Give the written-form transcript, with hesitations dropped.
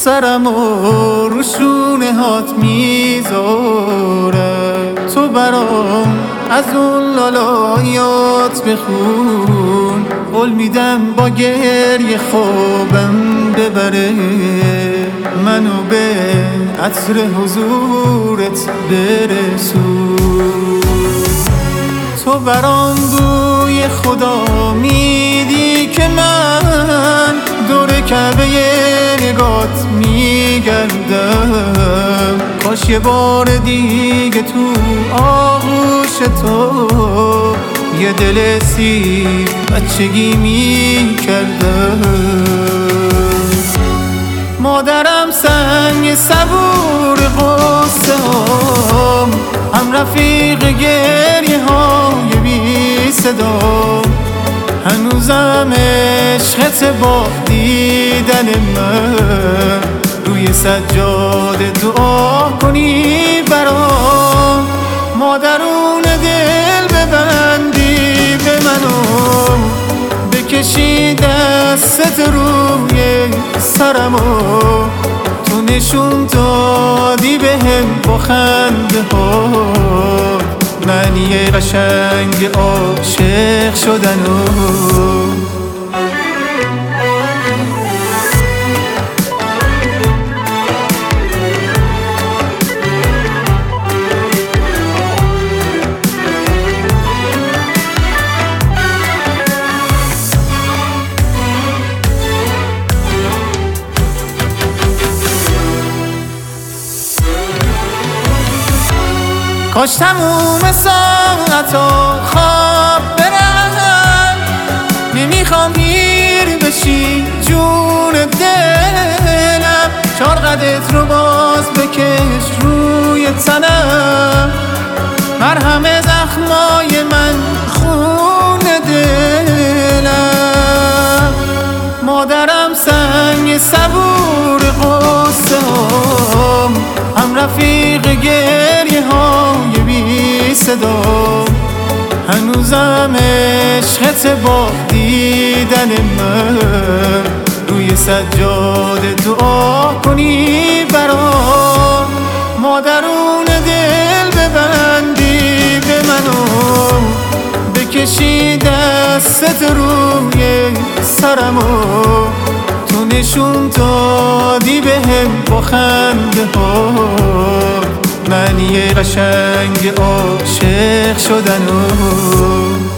سرمو رو شونه هات میذارم. تو برام از اون لالایات بخون، قول میدم با گریه خوابم ببره، منو به عطر حضورت برسون. تو برام بوی خدا میدی که من دور کعبه نگات میگردم. کاش یه بار دیگه تو آغوش تو یه دل سیر بچگی میکردم. مادرم سنگ صبور قصه هم، هم رفیق گریه های بی صدا. هنوزم عشقت با دیدن من، روی سجاده دعا کنی برام. مادرون دل ببندی به منو، بکشی دستت روی سرمو. تو نشون دادی بهم با خنده ها معنی قشنگ عاشق شدنو. کاش تموم ساعتا خواب برم، نمیخوام گیر بشی جون دلم. چارقدت رو باز بکش روی تنم، مرهم زخمای من خون دلم. مادرم سنگ صبور قصه هم رفیق گریه های بی صدا. هنوزم عشقت با دیدن من، روی سجاده دعا کنی برام. مادرون دل ببندی به منو، بکشی دستت روی سرمو. تو نشون دادی بهم با خنده ها معنی قشنگ عاشق شدنو.